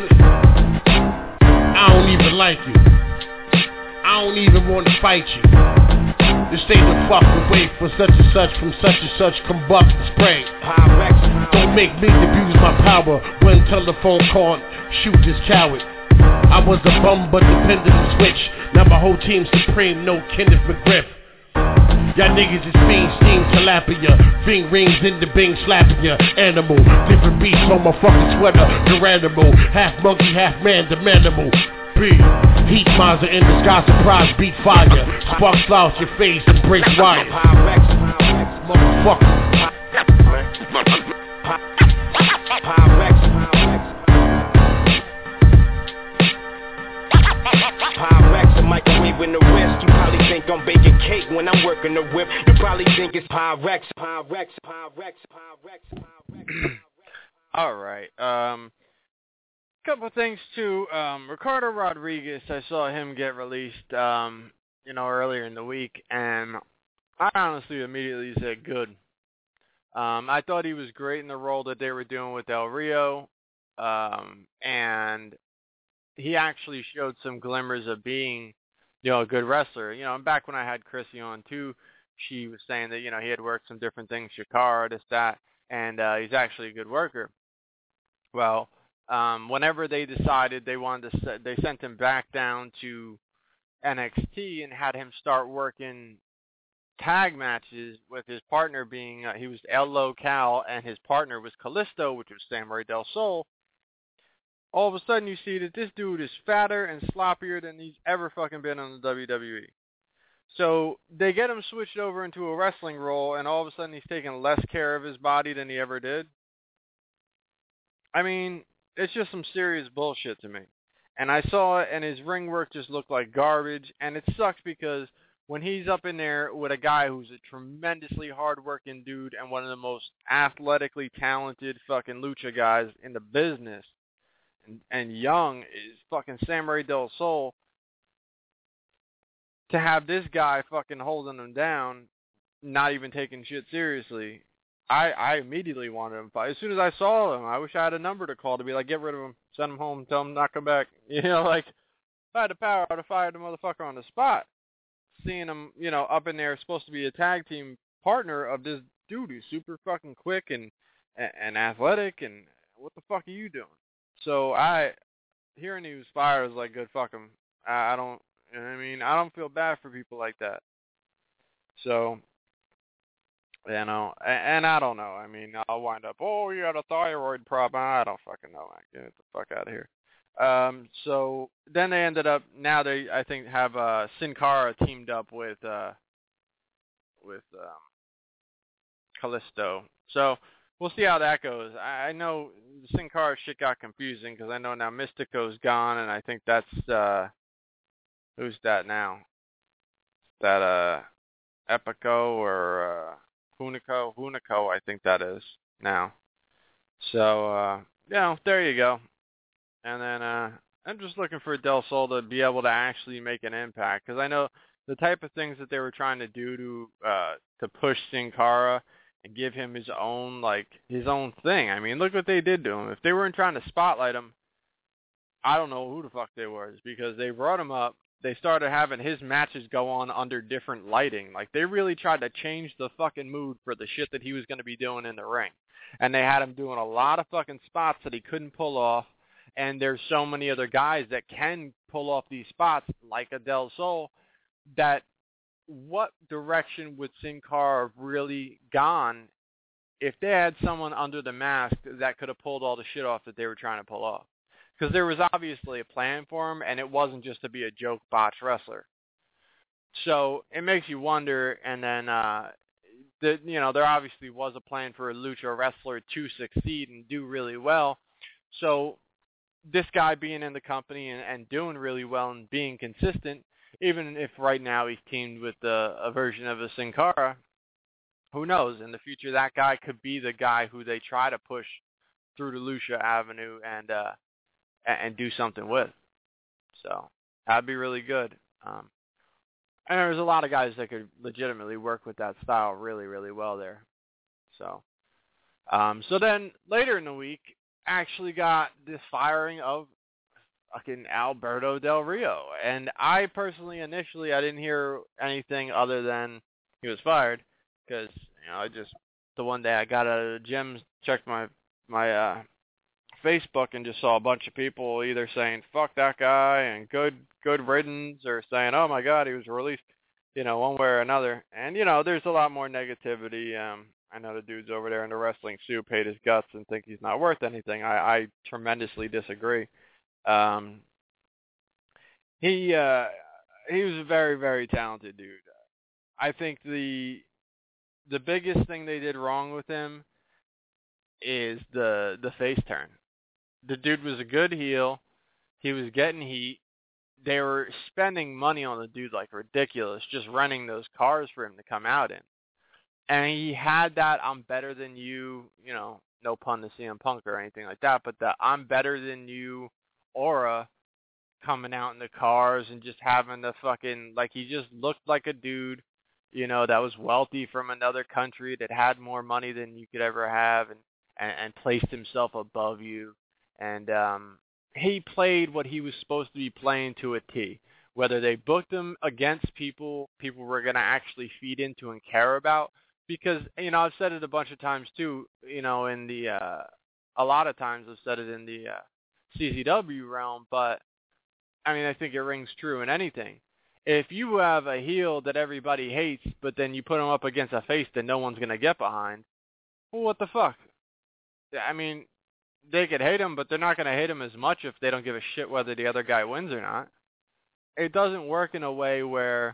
I don't even like you. I don't even want to fight you. Just stay the fuck away from such and such, from such and such combustion spray. Don't make me abuse my power. When telephone call, shoot this coward. I was a bum but the pendulum switch. Now my whole team's supreme, no Kenneth McGriff. Y'all niggas is fiend, steam, tilapia. Fiend rings in the bing, slapping ya. Animal, different beats on my fucking sweater. You're animal, half monkey, half man, the manimal. B, heat miser in the sky, surprise, beat fire. Sparks fly out your face and break wire. Motherfucker.
I'm baking cake when I'm working the whip. You probably think it's Pyrex, Pyrex, Pyrex, Pyrex, Pyrex.
All right. Um, couple things too. Um, Ricardo Rodriguez, I saw him get released, um, you know, earlier in the week, and I honestly immediately said good. Um, I thought he was great in the role that they were doing with Del Rio, um, and he actually showed some glimmers of being, you know, a good wrestler. You know, and back when I had Chrissy on too, she was saying that, you know, he had worked some different things, Shakara, this, that, and uh, he's actually a good worker. Well, um, whenever they decided they wanted to, set, they sent him back down to N X T and had him start working tag matches with his partner being, uh, he was El Local and his partner was Kalisto, which was Samurai Del Sol. All of a sudden you see that this dude is fatter and sloppier than he's ever fucking been on the W W E. So they get him switched over into a wrestling role, and all of a sudden he's taking less care of his body than he ever did. I mean, it's just some serious bullshit to me. And I saw it, and his ring work just looked like garbage, and it sucks because when he's up in there with a guy who's a tremendously hard-working dude and one of the most athletically talented fucking lucha guys in the business, and, and young is fucking Samurai Del Sol, to have this guy fucking holding him down, not even taking shit seriously, I, I immediately wanted him fight. As soon as I saw him, I wish I had a number to call to be like, get rid of him, send him home, tell him not come back. You know, like, if I had the power, I would have fired the motherfucker on the spot. Seeing him, you know, up in there, supposed to be a tag team partner of this dude who's super fucking quick and, and, and athletic, and what the fuck are you doing? So I, hearing he was fired was like, good, fuck him. I, I don't, you know what I mean? I don't feel bad for people like that. So, you know, and, and I don't know. I mean, I'll wind up, oh, you got a thyroid problem. I don't fucking know, man. Get the fuck out of here. Um, so then they ended up, now they, I think, have uh, Sin Cara teamed up with uh, with um, Kalisto. So we'll see how that goes. I, I know Sin Cara shit got confusing because I know now Mystico's gone, and I think that's, uh, who's that now? That uh, Epico or uh, Hunico? Hunico, I think that is now. So, uh, you know, there you go. And then uh, I'm just looking for Del Sol to be able to actually make an impact, because I know the type of things that they were trying to do to uh, to push Sin Cara and give him his own like his own thing. I mean, look what they did to him. If they weren't trying to spotlight him, I don't know who the fuck they were, because they brought him up. They started having his matches go on under different lighting. Like, they really tried to change the fucking mood for the shit that he was going to be doing in the ring. And they had him doing a lot of fucking spots that he couldn't pull off. And there's so many other guys that can pull off these spots, like a Del Sol, that what direction would Sin Cara have really gone if they had someone under the mask that could have pulled all the shit off that they were trying to pull off? Because there was obviously a plan for him, and it wasn't just to be a joke botch wrestler. So it makes you wonder, and then, uh, the, you know, there obviously was a plan for a lucha wrestler to succeed and do really well. So this guy being in the company and, and doing really well and being consistent, even if right now he's teamed with a, a version of a Sin Cara, who knows? In the future, that guy could be the guy who they try to push through the Lucha Avenue and uh, and do something with. So that'd be really good. Um, and there's a lot of guys that could legitimately work with that style really, really well there. So, um, so then later in the week, actually got this firing of fucking Alberto Del Rio. And I personally, initially, I didn't hear anything other than he was fired, because, you know, I just, the one day I got out of the gym, checked my, my, uh, Facebook and just saw a bunch of people either saying, fuck that guy and good, good riddance, or saying, oh my God, he was released, you know, one way or another. And, you know, there's a lot more negativity. Um, I know the dudes over there in the wrestling soup hate his guts and think he's not worth anything. I, I tremendously disagree. Um, he, uh, he was a very, very talented dude. I think the, the biggest thing they did wrong with him is the, the face turn. The dude was a good heel. He was getting heat. they were spending money on the dude like ridiculous, just renting those cars for him to come out in. And he had that I'm better than you, you know, no pun to C M Punk or anything like that, but the I'm better than you aura coming out in the cars and just having the fucking, like, he just looked like a dude, you know, that was wealthy from another country, that had more money than you could ever have, and, and, and placed himself above you. And um, he played what he was supposed to be playing to a T. Whether they booked him against people people were going to actually feed into and care about, because, you know, I've said it a bunch of times too, you know, in the, uh, a lot of times I've said it in the uh, C Z W realm, but, I mean, I think it rings true in anything. If you have a heel that everybody hates, but then you put him up against a face that no one's going to get behind, well, what the fuck? I mean, they could hate him, but they're not going to hate him as much if they don't give a shit whether the other guy wins or not. It doesn't work in a way where,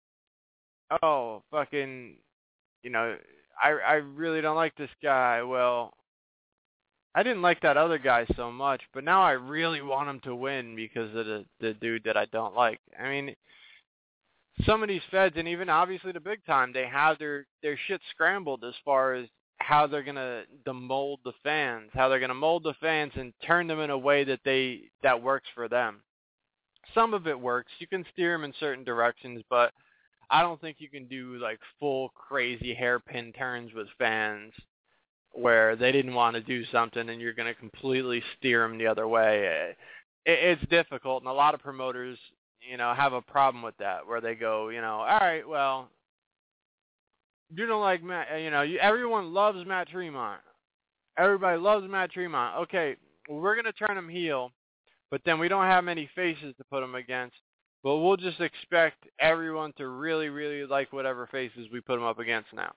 oh, fucking, you know, I I really don't like this guy. Well, I didn't like that other guy so much, but now I really want him to win because of the, the dude that I don't like. I mean, some of these feds, and even obviously the big time, they have their, their shit scrambled as far as how they're going to mold the fans, how they're going to mold the fans and turn them in a way that they that works for them. Some of it works. You can steer them in certain directions, but I don't think you can do like full crazy hairpin turns with fans where they didn't want to do something and you're going to completely steer them the other way. It, it's difficult, and a lot of promoters, you know, have a problem with that, where they go, you know, all right, well, you don't like Matt, you know, you, everyone loves Matt Tremont. Everybody loves Matt Tremont. Okay, well, we're going to turn him heel, but then we don't have many faces to put him against, but we'll just expect everyone to really, really like whatever faces we put him up against now.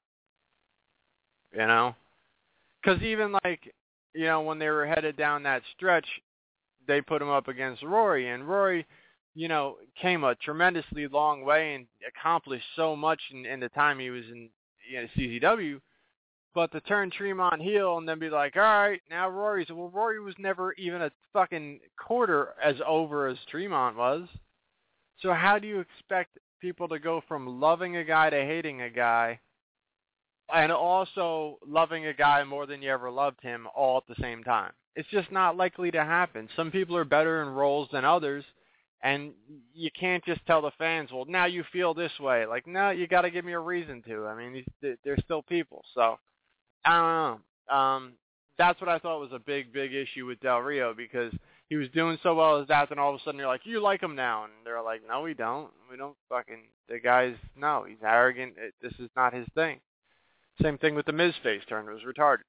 You know? Because even like, you know, when they were headed down that stretch, they put him up against Rory, and Rory, you know, came a tremendously long way and accomplished so much in, in the time he was in, you know, C Z W. But to turn Tremont heel and then be like, all right, now Rory's, well, Rory was never even a fucking quarter as over as Tremont was. So how do you expect people to go from loving a guy to hating a guy, and also loving a guy more than you ever loved him all at the same time? It's just not likely to happen. Some people are better in roles than others, and you can't just tell the fans, well, now you feel this way. Like, no, you got to give me a reason to. I mean, these, they're still people. So, I don't know. Um, that's what I thought was a big, big issue with Del Rio, because he was doing so well as that, and all of a sudden you're like, you like him now. And they're like, no, we don't. We don't fucking, the guy's, no, he's arrogant. It, this is not his thing. Same thing with the Miz face turn. It was retarded.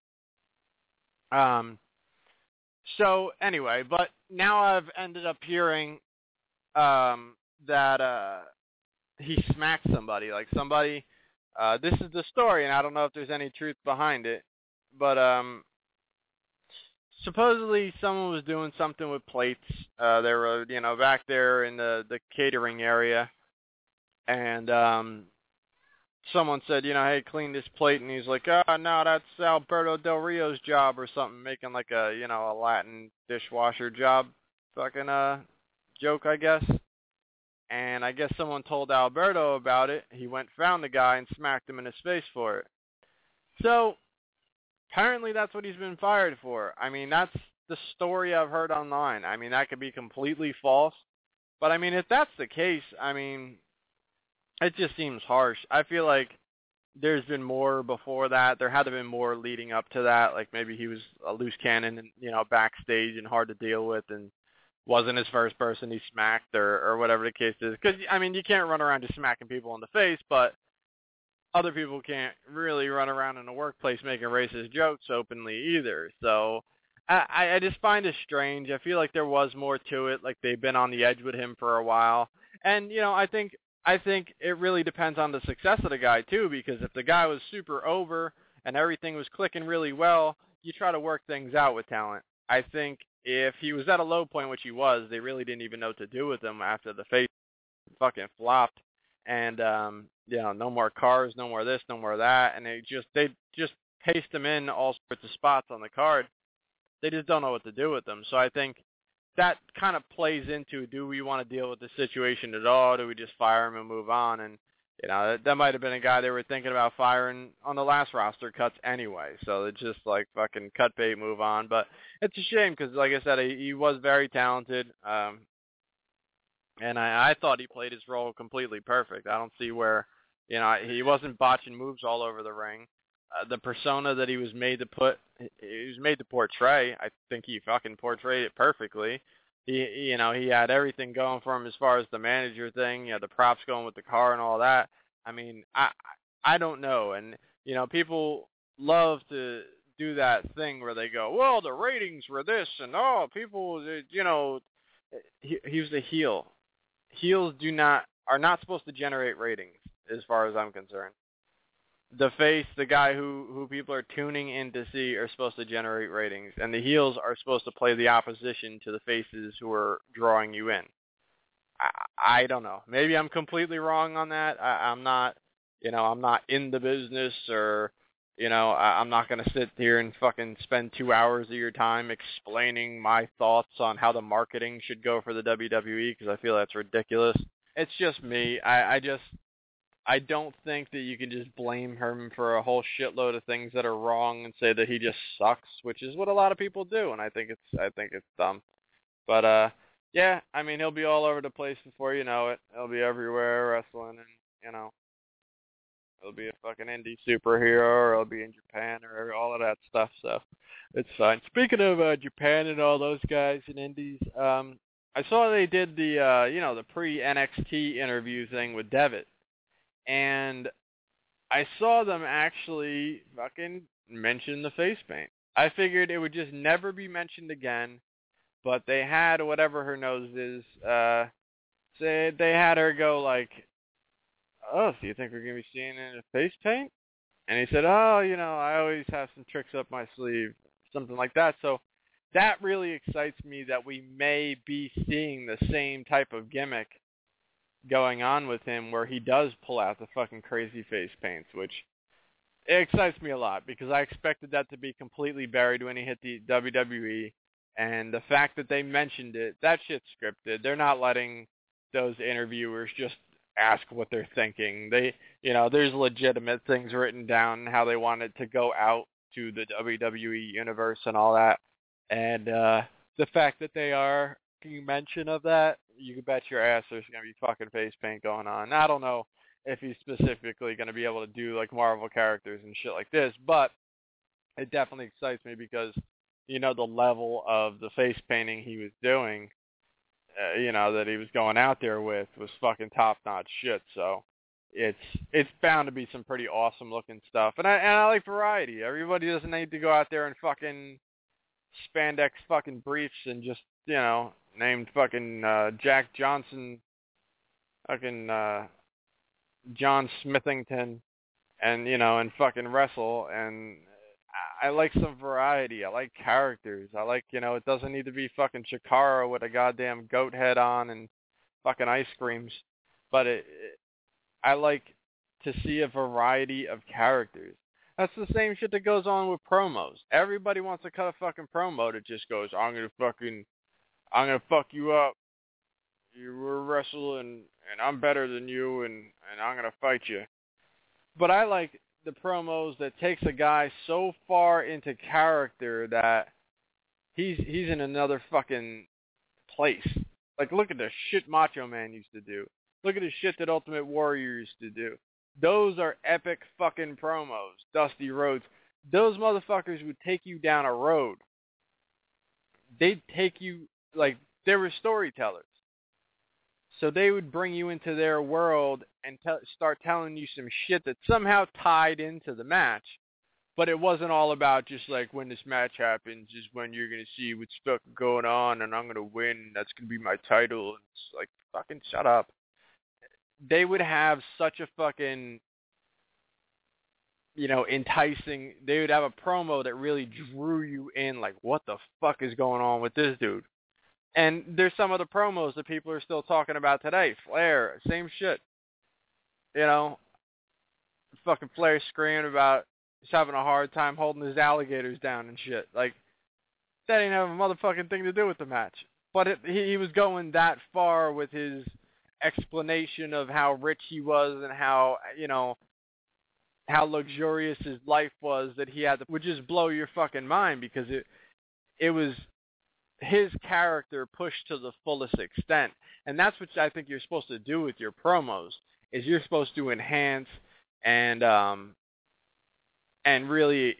Um. So, anyway, but now I've ended up hearing um, that uh, he smacked somebody. Like somebody, uh, this is the story, and I don't know if there's any truth behind it, but um, supposedly someone was doing something with plates. Uh, they were, you know, back there in the, the catering area, and um, someone said, you know, hey, clean this plate, and he's like, oh, no, that's Alberto Del Rio's job or something, making like a, you know, a Latin dishwasher job fucking uh, joke, I guess. And I guess someone told Alberto about it. He went, found the guy, and smacked him in his face for it. So, apparently that's what he's been fired for. I mean, that's the story I've heard online. I mean, that could be completely false. But, I mean, if that's the case, I mean, it just seems harsh. I feel like there's been more before that. There had to have been more leading up to that. Like maybe he was a loose cannon and, you know, backstage and hard to deal with and wasn't his first person he smacked or, or whatever the case is. Because, I mean, you can't run around just smacking people in the face, but other people can't really run around in the workplace making racist jokes openly either. So I, I just find it strange. I feel like there was more to it. Like they've been on the edge with him for a while. And, you know, I think I think it really depends on the success of the guy, too, because if the guy was super over and everything was clicking really well, you try to work things out with talent. I think if he was at a low point, which he was, they really didn't even know what to do with him after the face fucking flopped. And, um, you know, no more cars, no more this, no more that. And they just they just paste him in all sorts of spots on the card. They just don't know what to do with them. So I think that kind of plays into, do we want to deal with the situation at all? Do we just fire him and move on? And, you know, that, that might have been a guy they were thinking about firing on the last roster cuts anyway. So it's just like fucking cut bait, move on. But it's a shame because, like I said, he, he was very talented. Um, and I, I thought he played his role completely perfect. I don't see where, you know, he wasn't botching moves all over the ring. Uh, the persona that he was made to put, he was made to portray, I think he fucking portrayed it perfectly. He, you know, he had everything going for him as far as the manager thing, you know, the props going with the car and all that. I mean, I, I don't know. And, you know, people love to do that thing where they go, well, the ratings were this, and oh, people, you know, he, he was a heel. Heels do not, are not supposed to generate ratings as far as I'm concerned. The face, the guy who, who people are tuning in to see, are supposed to generate ratings, and the heels are supposed to play the opposition to the faces who are drawing you in. I, I don't know. Maybe I'm completely wrong on that. I, I'm not, you know, I'm not in the business, or, you know, I, I'm not going to sit here and fucking spend two hours of your time explaining my thoughts on how the marketing should go for the W W E, because I feel that's ridiculous. It's just me. I, I just... I don't think that you can just blame him for a whole shitload of things that are wrong and say that he just sucks, which is what a lot of people do, and I think it's I think it's dumb. But uh, yeah, I mean, he'll be all over the place before you know it. He'll be everywhere wrestling, and you know, he'll be a fucking indie superhero, or he'll be in Japan, or all of that stuff. So it's fine. Speaking of uh, Japan and all those guys in indies, um, I saw they did the uh, you know the pre-N X T interview thing with Devitt. And I saw them actually fucking mention the face paint. I figured it would just never be mentioned again, but they had whatever her nose is, uh, say they had her go like, oh, so you think we're going to be seeing it in face paint? And he said, oh, you know, I always have some tricks up my sleeve, something like that. So that really excites me that we may be seeing the same type of gimmick going on with him, where he does pull out the fucking crazy face paints, which it excites me a lot because I expected that to be completely buried when he hit the W W E, and the fact that they mentioned it, that shit's scripted. They're not letting those interviewers just ask what they're thinking. They, you know, there's legitimate things written down how they want it to go out to the W W E universe and all that, and uh, the fact that they are making mention of that, you can bet your ass there's going to be fucking face paint going on. I don't know if he's specifically going to be able to do like Marvel characters and shit like this, but it definitely excites me because, you know, the level of the face painting he was doing, uh, you know, that he was going out there with was fucking top-notch shit. So it's it's bound to be some pretty awesome looking stuff. And I, and I like variety. Everybody doesn't need to go out there and fucking spandex fucking briefs and just, you know, named fucking uh, Jack Johnson, fucking uh, John Smithington, and, you know, and fucking wrestle. And I, I like some variety. I like characters. I like, you know, it doesn't need to be fucking Chikara with a goddamn goat head on and fucking ice creams. But it, it, I like to see a variety of characters. That's the same shit that goes on with promos. Everybody wants to cut a fucking promo that just goes, I'm gonna fucking, I'm gonna fuck you up. You were wrestling, and I'm better than you, and, and I'm gonna fight you. But I like the promos that takes a guy so far into character that he's he's in another fucking place. Like, look at the shit Macho Man used to do. Look at the shit that Ultimate Warrior used to do. Those are epic fucking promos. Dusty Rhodes. Those motherfuckers would take you down a road. They'd take you, like, they were storytellers. So they would bring you into their world and te- start telling you some shit that somehow tied into the match. But it wasn't all about just like, when this match happens is when you're going to see what's fucking going on and I'm going to win. That's going to be my title. And it's like, fucking shut up. They would have such a fucking, you know, enticing, they would have a promo that really drew you in, like, what the fuck is going on with this dude? And there's some of the promos that people are still talking about today. Flair, same shit. You know, fucking Flair screaming about he's having a hard time holding his alligators down and shit. Like, that ain't have a motherfucking thing to do with the match. but it, he, he was going that far with his explanation of how rich he was and how, you know, how luxurious his life was that he had to, would just blow your fucking mind because it, it was his character pushed to the fullest extent. And that's what I think you're supposed to do with your promos, is you're supposed to enhance and, um, and really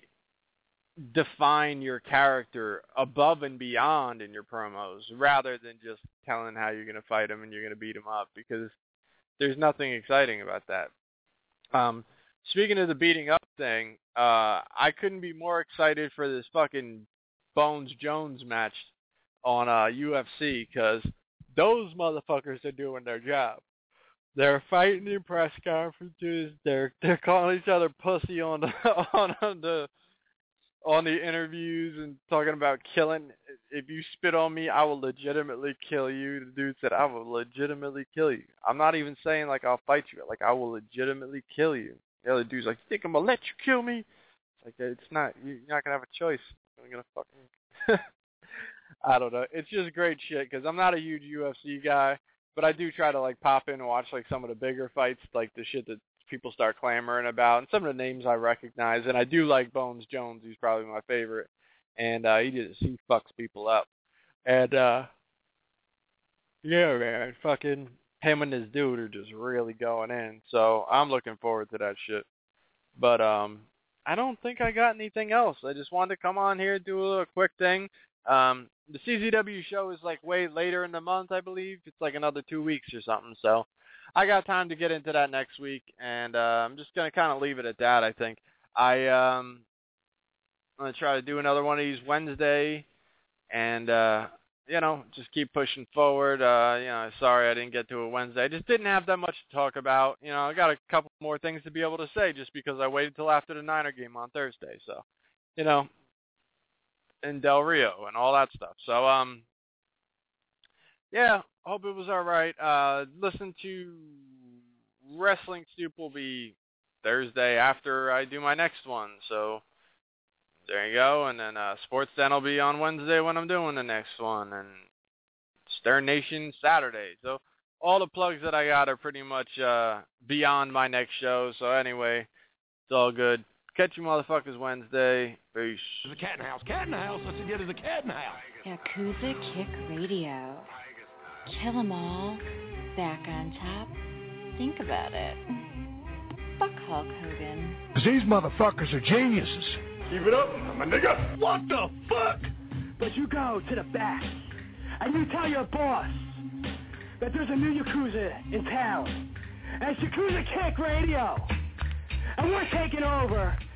define your character above and beyond in your promos, rather than just telling how you're going to fight him and you're going to beat him up, because there's nothing exciting about that. Um, speaking of the beating up thing, uh, I couldn't be more excited for this fucking Bones Jones match on uh, U F C, because those motherfuckers are doing their job. They're fighting in press conferences. They're they're calling each other pussy on the on, on the on the interviews and talking about killing. If you spit on me, I will legitimately kill you. The dude said, I will legitimately kill you. I'm not even saying like I'll fight you. Like, I will legitimately kill you. The other dude's like, you think I'm gonna let you kill me? It's like, it's not. You're not gonna have a choice. I'm gonna fucking. I don't know. It's just great shit, because I'm not a huge U F C guy, but I do try to like pop in and watch like some of the bigger fights, like the shit that people start clamoring about, and some of the names I recognize. And I do like Bones Jones. He's probably my favorite, and uh, he just he fucks people up. And uh, yeah, man, fucking him and this dude are just really going in. So I'm looking forward to that shit. But um, I don't think I got anything else. I just wanted to come on here, do a little quick thing. Um, the C Z W show is like way later in the month, I believe. It's like another two weeks or something. So I got time to get into that next week, and uh, I'm just gonna kind of leave it at that. I think I um, I'm gonna try to do another one of these Wednesday, and uh, you know, just keep pushing forward. Uh, you know, sorry I didn't get to it Wednesday. I just didn't have that much to talk about. You know, I got a couple more things to be able to say just because I waited till after the Niner game on Thursday. So, you know, in Del Rio and all that stuff. So, um, yeah, hope it was all right. Uh, listen to Wrestling Stoop will be Thursday after I do my next one. So there you go. And then uh, Sports Den will be on Wednesday when I'm doing the next one. And Stern Nation Saturday. So all the plugs that I got are pretty much uh, beyond my next show. So anyway, it's all good. Catch you motherfuckers Wednesday. Peace.
There's a cat in the house. Cat in the house. Let's get there's a cat in the house.
Yakuza Kick Radio. Kill 'em all. Back on top. Think about it. Fuck Hulk Hogan.
These motherfuckers are geniuses.
Keep it up, my nigga.
What the fuck?
But you go to the back, and you tell your boss that there's a new Yakuza in town. And it's Yakuza Kick Radio. And we're taking over